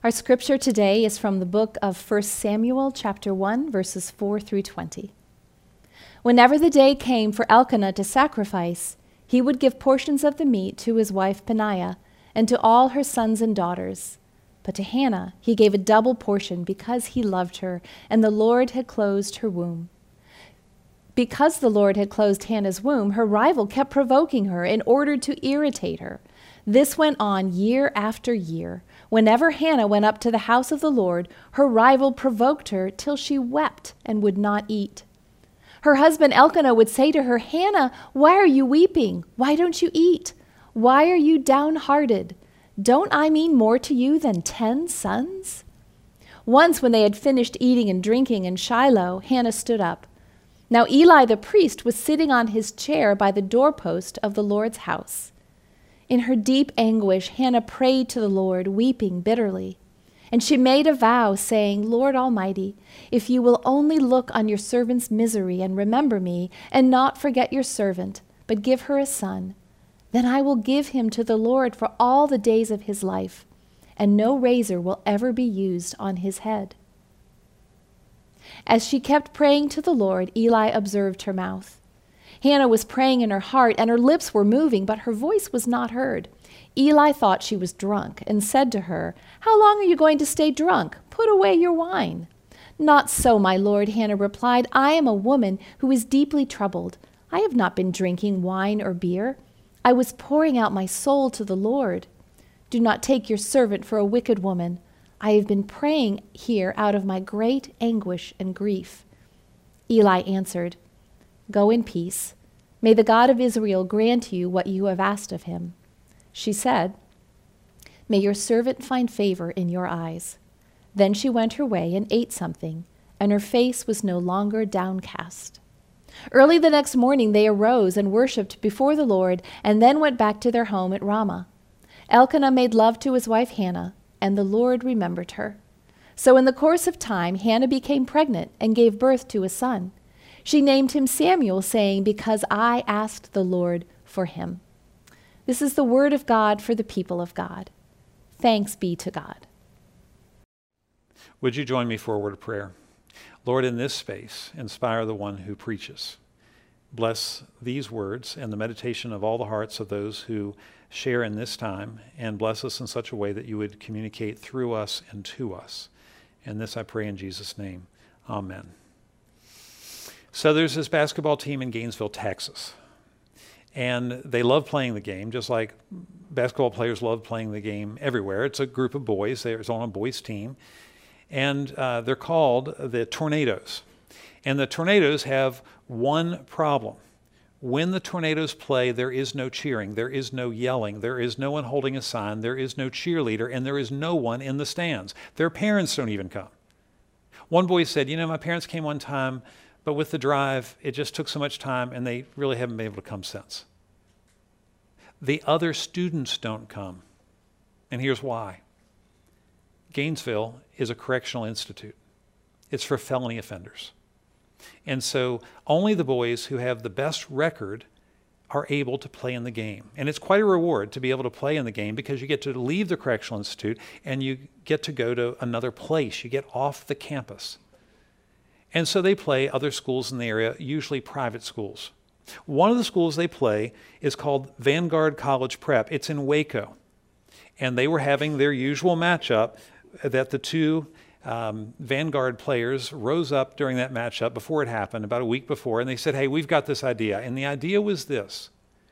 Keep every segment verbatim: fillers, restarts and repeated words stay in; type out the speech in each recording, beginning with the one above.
Our scripture today is from the book of First Samuel, chapter one, verses four through twenty. Whenever the day came for Elkanah to sacrifice, he would give portions of the meat to his wife Peninnah and to all her sons and daughters. But to Hannah he gave a double portion because he loved her, and the Lord had closed her womb. Because the Lord had closed Hannah's womb, her rival kept provoking her in order to irritate her. This went on year after year. Whenever Hannah went up to the house of the Lord, her rival provoked her till she wept and would not eat. Her husband Elkanah would say to her, "Hannah, why are you weeping? Why don't you eat? Why are you downhearted? Don't I mean more to you than ten sons?" Once when they had finished eating and drinking in Shiloh, Hannah stood up. Now Eli the priest was sitting on his chair by the doorpost of the Lord's house. In her deep anguish, Hannah prayed to the Lord, weeping bitterly. And she made a vow, saying, "Lord Almighty, if you will only look on your servant's misery and remember me, and not forget your servant, but give her a son, then I will give him to the Lord for all the days of his life, and no razor will ever be used on his head." As she kept praying to the Lord, Eli observed her mouth. Hannah was praying in her heart, and her lips were moving, but her voice was not heard. Eli thought she was drunk and said to her, "How long are you going to stay drunk? Put away your wine." "Not so, my lord," Hannah replied. "I am a woman who is deeply troubled. I have not been drinking wine or beer. I was pouring out my soul to the Lord. Do not take your servant for a wicked woman. I have been praying here out of my great anguish and grief." Eli answered, "Go in peace. May the God of Israel grant you what you have asked of him." She said, "May your servant find favor in your eyes." Then she went her way and ate something, and her face was no longer downcast. Early the next morning they arose and worshipped before the Lord, and then went back to their home at Ramah. Elkanah made love to his wife Hannah, and the Lord remembered her. So in the course of time, Hannah became pregnant and gave birth to a son. She named him Samuel, saying, "Because I asked the Lord for him." This is the word of God for the people of God. Thanks be to God. Would you join me for a word of prayer? Lord, in this space, inspire the one who preaches. Bless these words and the meditation of all the hearts of those who share in this time, and bless us in such a way that you would communicate through us and to us. And this I pray in Jesus' name. Amen. So there's this basketball team in Gainesville, Texas. And they love playing the game, just like basketball players love playing the game everywhere. It's a group of boys. They're on a boys' team. And uh, they're called the Tornadoes. And the Tornadoes have one problem. When the Tornadoes play, there is no cheering, there is no yelling, there is no one holding a sign, there is no cheerleader, and there is no one in the stands. Their parents don't even come. One boy said, "You know, my parents came one time, but with the drive, it just took so much time, and they really haven't been able to come since." The other students don't come, and here's why. Gainesville is a correctional institute. It's for felony offenders. And so only the boys who have the best record are able to play in the game. And it's quite a reward to be able to play in the game, because you get to leave the correctional institute and you get to go to another place. You get off the campus. And so they play other schools in the area, usually private schools. One of the schools they play is called Vanguard College Prep. It's in Waco. And they were having their usual matchup that the two um, Vanguard players rose up during that matchup before it happened, about a week before, and they said, "Hey, we've got this idea." And the idea was this: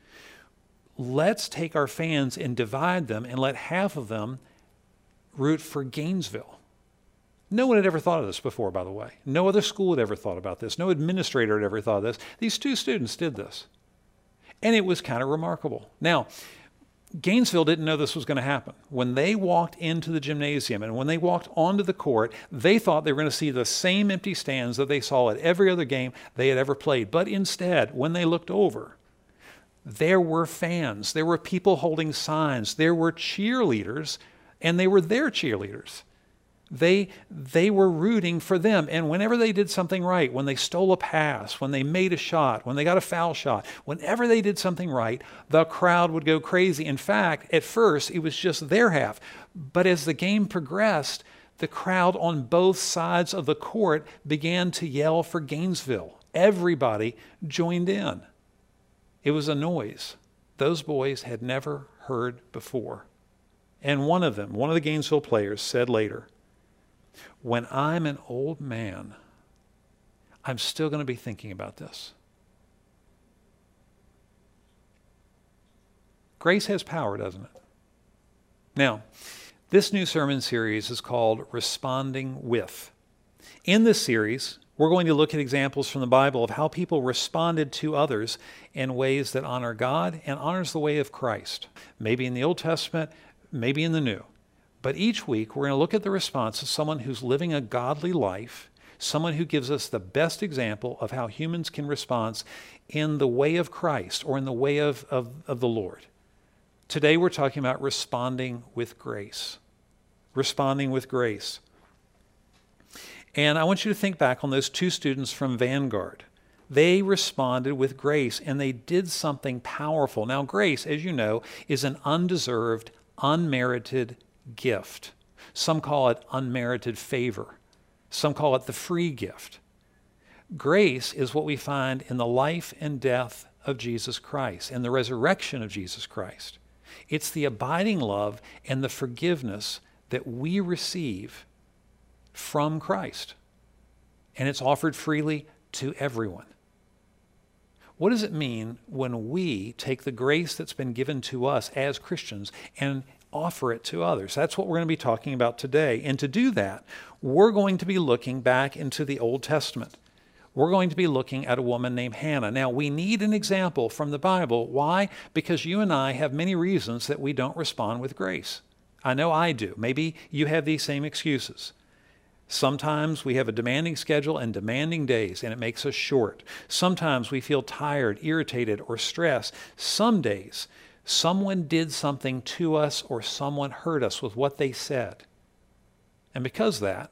let's take our fans and divide them and let half of them root for Gainesville. No one had ever thought of this before, by the way. No other school had ever thought about this. No administrator had ever thought of this. These two students did this. And it was kind of remarkable. Now, Gainesville didn't know this was going to happen. When they walked into the gymnasium and when they walked onto the court, they thought they were going to see the same empty stands that they saw at every other game they had ever played. But instead, when they looked over, there were fans. There were people holding signs. There were cheerleaders, and they were their cheerleaders. They, they were rooting for them. And whenever they did something right, when they stole a pass, when they made a shot, when they got a foul shot, whenever they did something right, the crowd would go crazy. In fact, at first, it was just their half. But as the game progressed, the crowd on both sides of the court began to yell for Gainesville. Everybody joined in. It was a noise those boys had never heard before. And one of them, one of the Gainesville players, said later, "When I'm an old man, I'm still going to be thinking about this." Grace has power, doesn't it? Now, this new sermon series is called Responding With. In this series, we're going to look at examples from the Bible of how people responded to others in ways that honor God and honors the way of Christ. Maybe in the Old Testament, maybe in the New. But each week, we're going to look at the response of someone who's living a godly life, someone who gives us the best example of how humans can respond in the way of Christ or in the way of, of, of the Lord. Today, we're talking about responding with grace. Responding with grace. And I want you to think back on those two students from Vanguard. They responded with grace, and they did something powerful. Now, grace, as you know, is an undeserved, unmerited gift. Some call it unmerited favor. Some call it the free gift. Grace is what we find in the life and death of Jesus Christ and the resurrection of Jesus Christ. It's the abiding love and the forgiveness that we receive from Christ. And it's offered freely to everyone. What does it mean when we take the grace that's been given to us as Christians and offer it to others? That's what we're going to be talking about today. And to do that, we're going to be looking back into the Old Testament. We're going to be looking at a woman named Hannah. Now, we need an example from the Bible. Why? Because you and I have many reasons that we don't respond with grace. I know I do. Maybe you have these same excuses. Sometimes we have a demanding schedule and demanding days, and it makes us short. Sometimes we feel tired, irritated, or stressed. Some days, someone did something to us or someone hurt us with what they said. And because of that,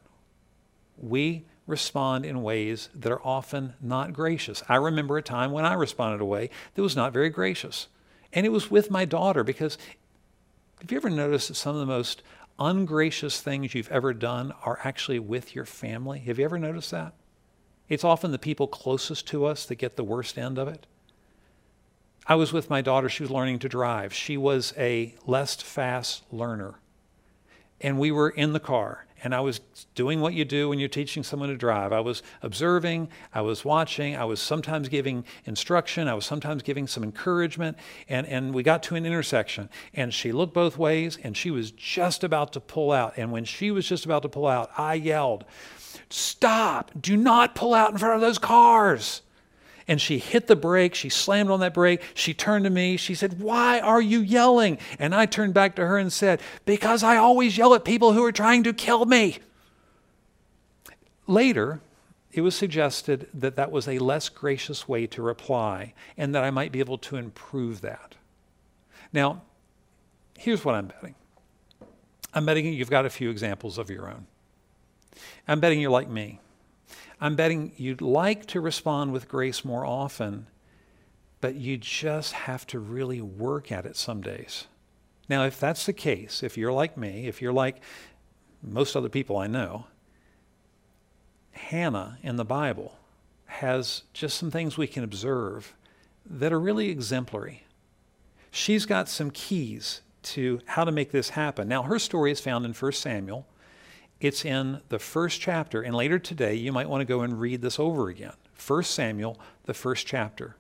we respond in ways that are often not gracious. I remember a time when I responded in a way that was not very gracious. And it was with my daughter, because have you ever noticed that some of the most ungracious things you've ever done are actually with your family? Have you ever noticed that? It's often the people closest to us that get the worst end of it. I was with my daughter. She was learning to drive. She was a less fast learner. And we were in the car, and I was doing what you do when you're teaching someone to drive. I was observing, I was watching, I was sometimes giving instruction, I was sometimes giving some encouragement, and, and we got to an intersection, and she looked both ways, and she was just about to pull out. And when she was just about to pull out, I yelled, "Stop! Do not pull out in front of those cars!" And she hit the brake. She slammed on that brake. She turned to me. She said, "Why are you yelling?" And I turned back to her and said, "Because I always yell at people who are trying to kill me." Later, it was suggested that that was a less gracious way to reply and that I might be able to improve that. Now, here's what I'm betting. I'm betting you've got a few examples of your own. I'm betting you're like me. I'm betting you'd like to respond with grace more often, but you just have to really work at it some days. Now, if that's the case, if you're like me, if you're like most other people I know, Hannah in the Bible has just some things we can observe that are really exemplary. She's got some keys to how to make this happen. Now, her story is found in First Samuel. It's in the first chapter, and later today you might want to go and read this over again. First Samuel, the first chapter.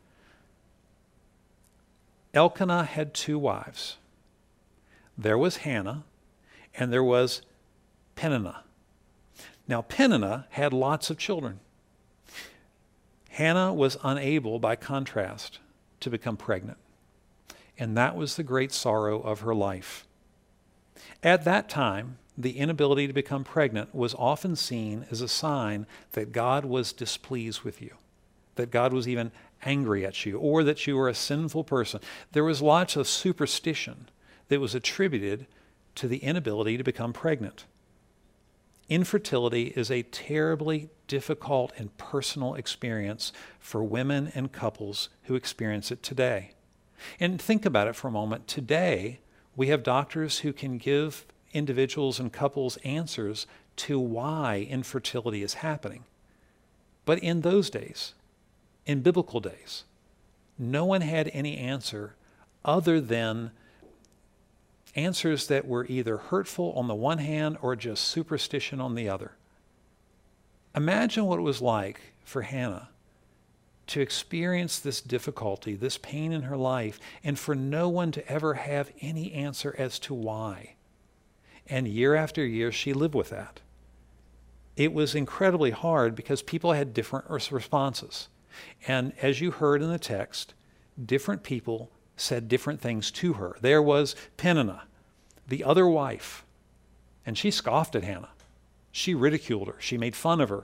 Elkanah had two wives. There was Hannah, and there was Peninnah. Now, Peninnah had lots of children. Hannah was unable, by contrast, to become pregnant. And that was the great sorrow of her life. At that time, the inability to become pregnant was often seen as a sign that God was displeased with you, that God was even angry at you, or that you were a sinful person. There was lots of superstition that was attributed to the inability to become pregnant. Infertility is a terribly difficult and personal experience for women and couples who experience it today. And think about it for a moment. Today, we have doctors who can give individuals and couples answers to why infertility is happening. But in those days, in biblical days, no one had any answer other than answers that were either hurtful on the one hand or just superstition on the other. Imagine what it was like for Hannah to experience this difficulty, this pain in her life, and for no one to ever have any answer as to why. And year after year, she lived with that. It was incredibly hard because people had different responses. And as you heard in the text, different people said different things to her. There was Peninnah, the other wife, and she scoffed at Hannah. She ridiculed her. She made fun of her.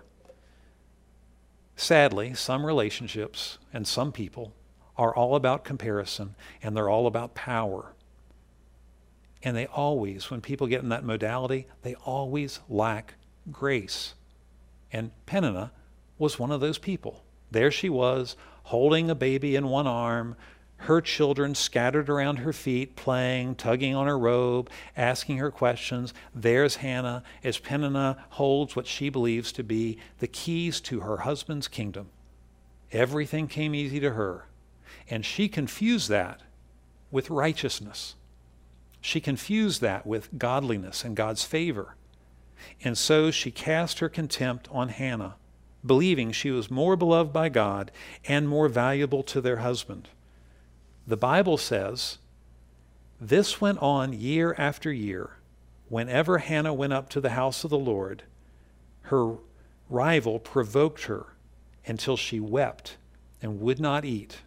Sadly, some relationships and some people are all about comparison, and they're all about power. And they always, when people get in that modality, they always lack grace. And Peninnah was one of those people. There she was, holding a baby in one arm, her children scattered around her feet, playing, tugging on her robe, asking her questions. There's Hannah as Peninnah holds what she believes to be the keys to her husband's kingdom. Everything came easy to her. And she confused that with righteousness. She confused that with godliness and God's favor. And so she cast her contempt on Hannah, believing she was more beloved by God and more valuable to their husband. The Bible says, this went on year after year. Whenever Hannah went up to the house of the Lord, her rival provoked her until she wept and would not eat.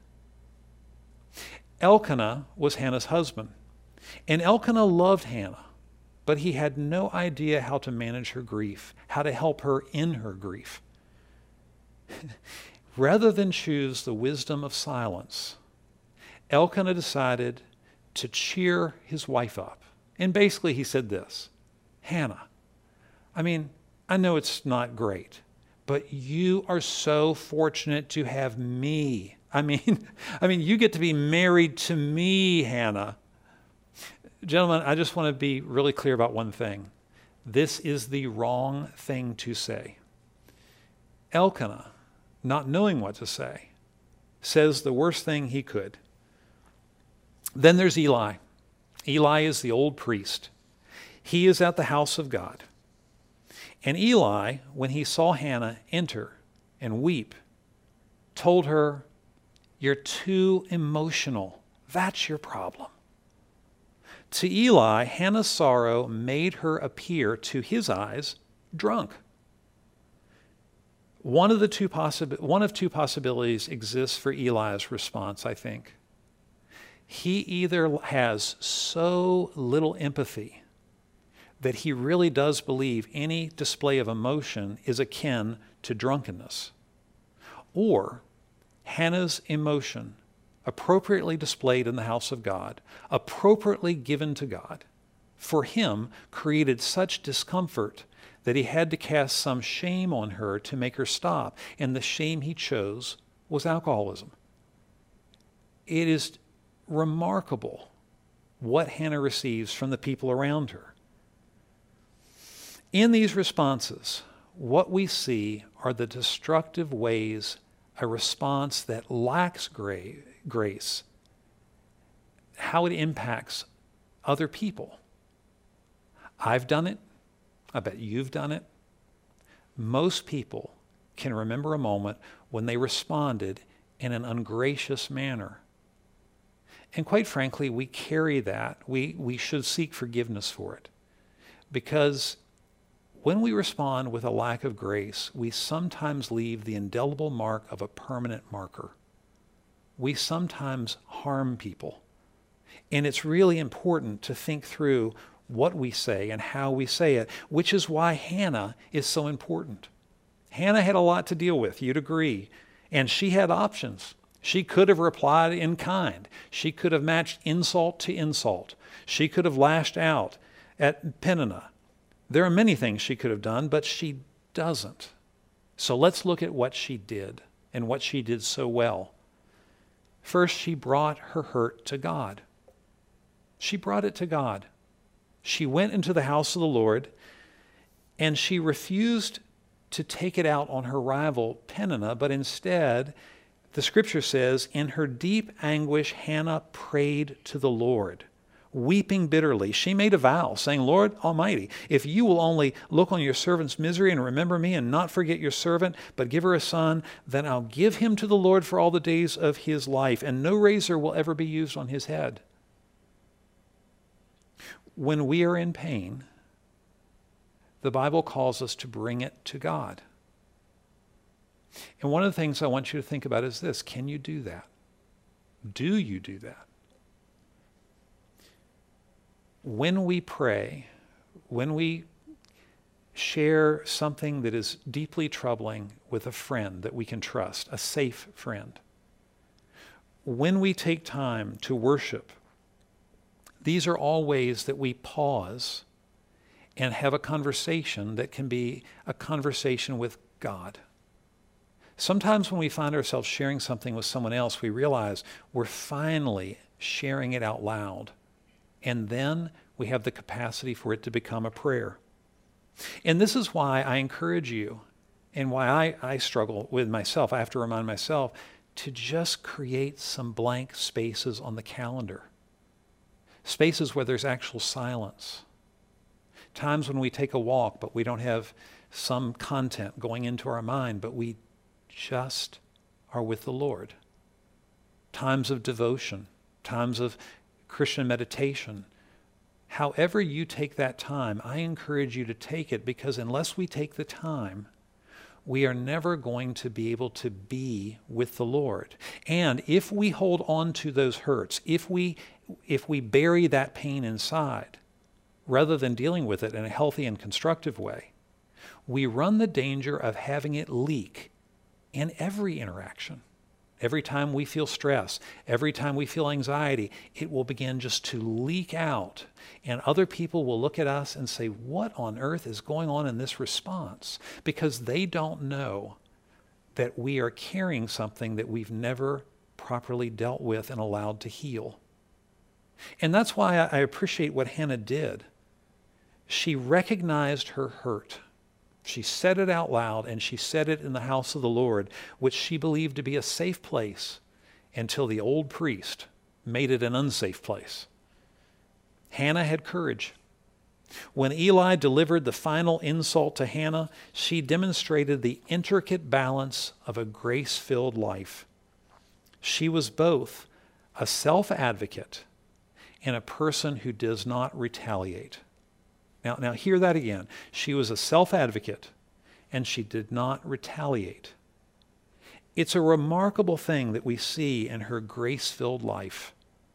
Elkanah was Hannah's husband, and Elkanah loved Hannah, but he had no idea how to manage her grief, how to help her in her grief. Rather than choose the wisdom of silence, Elkanah decided to cheer his wife up. And basically he said this, Hannah, I mean, I know it's not great, but you are so fortunate to have me. I mean, I mean, you get to be married to me, Hannah. Gentlemen, I just want to be really clear about one thing. This is the wrong thing to say. Elkanah, not knowing what to say, says the worst thing he could. Then there's Eli. Eli is the old priest. He is at the house of God. And Eli, when he saw Hannah enter and weep, told her, you're too emotional. That's your problem. To Eli, Hannah's sorrow made her appear, to his eyes, drunk. One of the two possib- one of two possibilities exists for Eli's response, I think. He either has so little empathy that he really does believe any display of emotion is akin to drunkenness, or Hannah's emotion, appropriately displayed in the house of God, appropriately given to God, for him created such discomfort that he had to cast some shame on her to make her stop, and the shame he chose was alcoholism. It is remarkable what Hannah receives from the people around her. In these responses, what we see are the destructive ways a response that lacks gra- grace, how it impacts other people. I've done it. I bet you've done it. Most people can remember a moment when they responded in an ungracious manner. And quite frankly, we carry that. We, we should seek forgiveness for it. Because when we respond with a lack of grace, we sometimes leave the indelible mark of a permanent marker. We sometimes harm people. And it's really important to think through what we say and how we say it, which is why Hannah is so important. Hannah had a lot to deal with, you'd agree. And she had options. She could have replied in kind. She could have matched insult to insult. She could have lashed out at Peninnah. There are many things she could have done, but she doesn't. So let's look at what she did and what she did so well. First, she brought her hurt to God. She brought it to God. She went into the house of the Lord, and she refused to take it out on her rival Peninnah, but instead, the scripture says, in her deep anguish, Hannah prayed to the Lord, weeping bitterly. She made a vow, saying, Lord Almighty, if you will only look on your servant's misery and remember me and not forget your servant, but give her a son, then I'll give him to the Lord for all the days of his life, and no razor will ever be used on his head. When we are in pain, the Bible calls us to bring it to God. And one of the things I want you to think about is this: can you do that? Do you do that? When we pray, when we share something that is deeply troubling with a friend that we can trust, a safe friend, when we take time to worship, these are all ways that we pause and have a conversation that can be a conversation with God. Sometimes when we find ourselves sharing something with someone else, we realize we're finally sharing it out loud. And then we have the capacity for it to become a prayer. And this is why I encourage you, and why I, I struggle with myself. I have to remind myself to just create some blank spaces on the calendar. Spaces where there's actual silence. Times when we take a walk, but we don't have some content going into our mind, but we just are with the Lord. Times of devotion, times of Christian meditation. However you take that time, I encourage you to take it, because unless we take the time, we are never going to be able to be with the Lord. And if we hold on to those hurts, if we if we bury that pain inside, rather than dealing with it in a healthy and constructive way, we run the danger of having it leak in every interaction. Every time we feel stress, every time we feel anxiety, it will begin just to leak out. And other people will look at us and say, what on earth is going on in this response? Because they don't know that we are carrying something that we've never properly dealt with and allowed to heal. And that's why I appreciate what Hannah did. She recognized her hurt. She said it out loud, and she said it in the house of the Lord, which she believed to be a safe place until the old priest made it an unsafe place. Hannah had courage. When Eli delivered the final insult to Hannah, she demonstrated the intricate balance of a grace-filled life. She was both a self-advocate and a person who does not retaliate. Now, now hear that again. She was a self-advocate, and she did not retaliate. It's a remarkable thing that we see in her grace-filled life.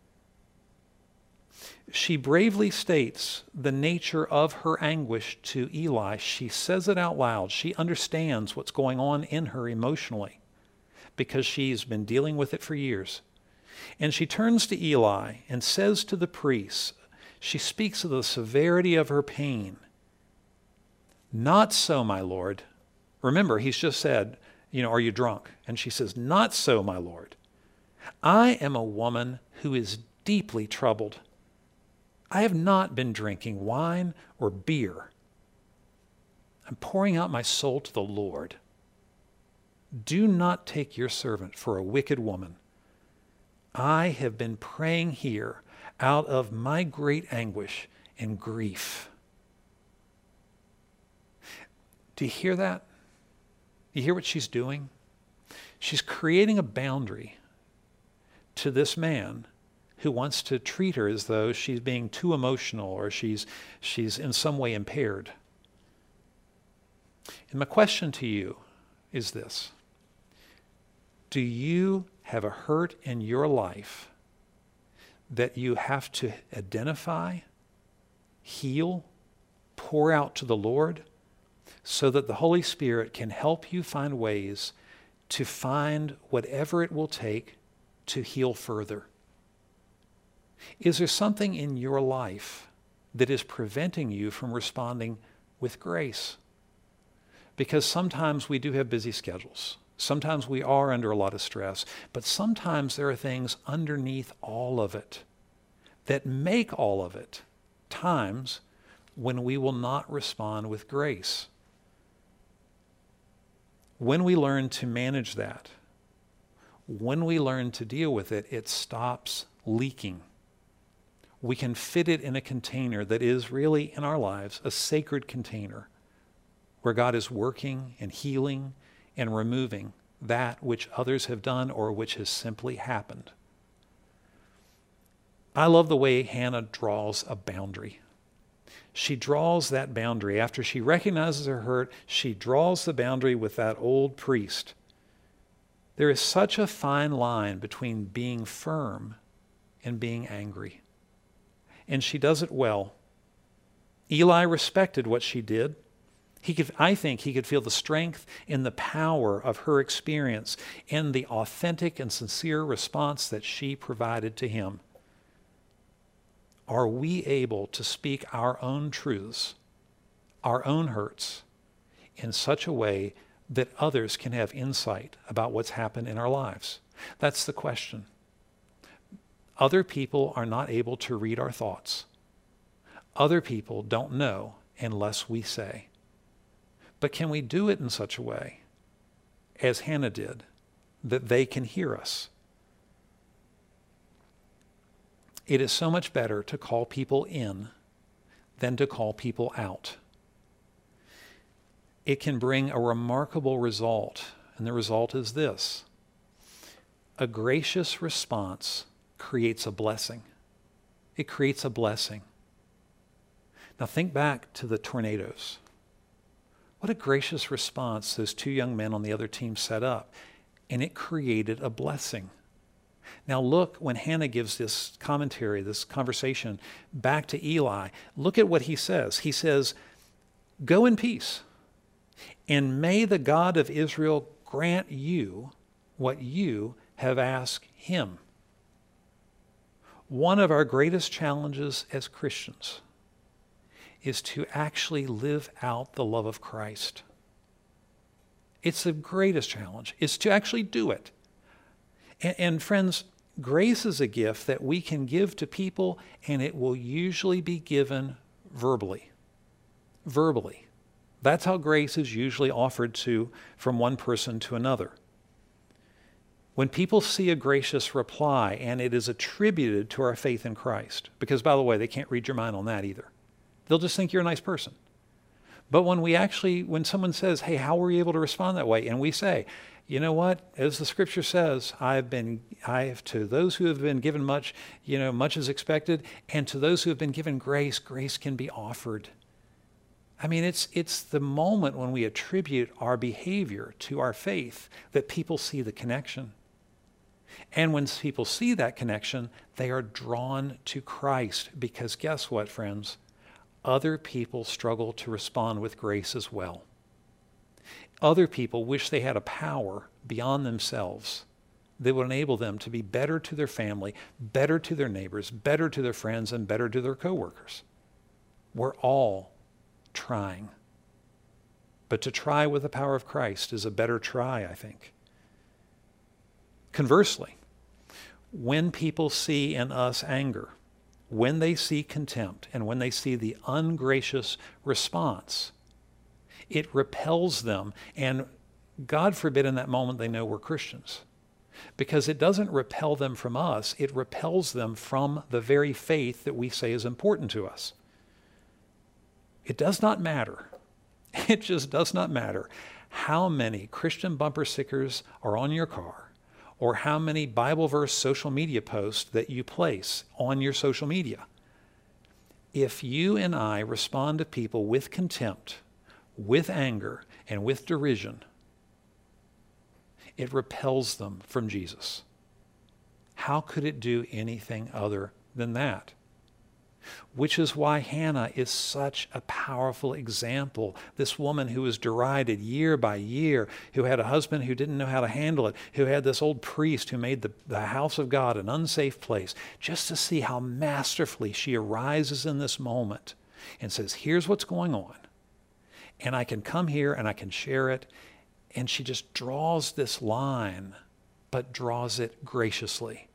She bravely states the nature of her anguish to Eli. She says it out loud. She understands what's going on in her emotionally because she's been dealing with it for years. And she turns to Eli and says to the priests, she speaks of the severity of her pain. Not so, my Lord. Remember, he's just said, you know, are you drunk? And she says, not so, my Lord. I am a woman who is deeply troubled. I have not been drinking wine or beer. I'm pouring out my soul to the Lord. Do not take your servant for a wicked woman. I have been praying here out of my great anguish and grief. Do you hear that? You hear what she's doing? She's creating a boundary to this man who wants to treat her as though she's being too emotional or she's, she's in some way impaired. And my question to you is this: do you have a hurt in your life that you have to identify, heal, pour out to the Lord, so that the Holy Spirit can help you find ways to find whatever it will take to heal further? Is there something in your life that is preventing you from responding with grace. Because sometimes we do have busy schedules. Sometimes we are under a lot of stress, but sometimes there are things underneath all of it that make all of it times when we will not respond with grace. When we learn to manage that, when we learn to deal with it, it stops leaking. We can fit it in a container that is really, in our lives, a sacred container where God is working and healing and removing that which others have done or which has simply happened. I love the way Hannah draws a boundary. She draws that boundary. After she recognizes her hurt, she draws the boundary with that old priest. There is such a fine line between being firm and being angry. And she does it well. Eli respected what she did. He could, I think he could feel the strength and the power of her experience and the authentic and sincere response that she provided to him. Are we able to speak our own truths, our own hurts, in such a way that others can have insight about what's happened in our lives? That's the question. Other people are not able to read our thoughts. Other people don't know unless we say. But can we do it in such a way, as Hannah did, that they can hear us? It is so much better to call people in than to call people out. It can bring a remarkable result, and the result is this. A gracious response creates a blessing. It creates a blessing. Now think back to the tornadoes. What a gracious response those two young men on the other team set up, and it created a blessing. Now look, when Hannah gives this commentary, this conversation back to Eli, look at what he says. He says, "Go in peace, and may the God of Israel grant you what you have asked him." One of our greatest challenges as Christians is to actually live out the love of Christ. It's the greatest challenge, is to actually do it. And, and friends, grace is a gift that we can give to people, and it will usually be given verbally. Verbally. That's how grace is usually offered to from one person to another. When people see a gracious reply and it is attributed to our faith in Christ, because by the way, they can't read your mind on that either. They'll just think you're a nice person. But when we actually, when someone says, "Hey, how were you able to respond that way?" And we say, "You know what? As the scripture says, I've been, I have to those who have been given much, you know, much is expected, and to those who have been given grace, grace can be offered." I mean, it's it's the moment when we attribute our behavior to our faith that people see the connection. And when people see that connection, they are drawn to Christ, because guess what, friends? Other people struggle to respond with grace as well. Other people wish they had a power beyond themselves that would enable them to be better to their family, better to their neighbors, better to their friends, and better to their coworkers. We're all trying. But to try with the power of Christ is a better try, I think. Conversely, when people see in us anger, when they see contempt, and when they see the ungracious response, it repels them. And God forbid in that moment they know we're Christians. Because it doesn't repel them from us, it repels them from the very faith that we say is important to us. It does not matter. It just does not matter how many Christian bumper stickers are on your car, or how many Bible verse social media posts that you place on your social media. If you and I respond to people with contempt, with anger, and with derision, it repels them from Jesus. How could it do anything other than that? Which is why Hannah is such a powerful example. This woman who was derided year by year, who had a husband who didn't know how to handle it, who had this old priest who made the, the house of God an unsafe place, just to see how masterfully she arises in this moment and says, "Here's what's going on. And I can come here and I can share it. And she just draws this line, but draws it graciously.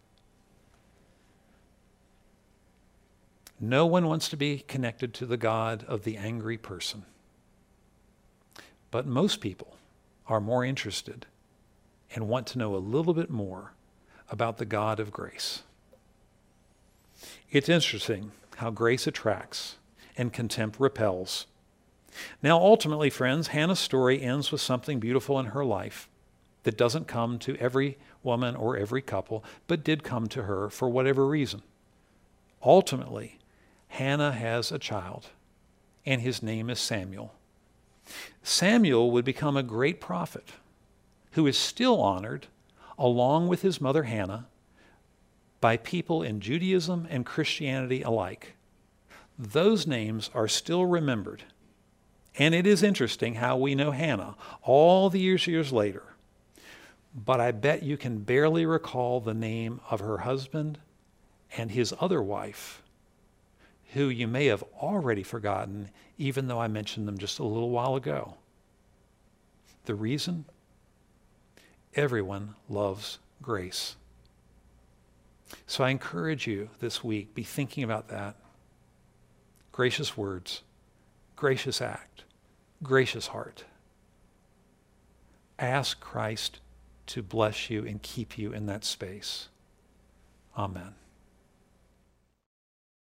No one wants to be connected to the God of the angry person. But most people are more interested and want to know a little bit more about the God of grace. It's interesting how grace attracts and contempt repels. Now, ultimately, friends, Hannah's story ends with something beautiful in her life that doesn't come to every woman or every couple, but did come to her for whatever reason. Ultimately, Hannah has a child, and his name is Samuel. Samuel would become a great prophet who is still honored, along with his mother Hannah, by people in Judaism and Christianity alike. Those names are still remembered. And it is interesting how we know Hannah all the years, years later. But I bet you can barely recall the name of her husband and his other wife, who you may have already forgotten, even though I mentioned them just a little while ago. The reason? Everyone loves grace. So I encourage you this week, be thinking about that. Gracious words, gracious act, gracious heart. Ask Christ to bless you and keep you in that space. Amen.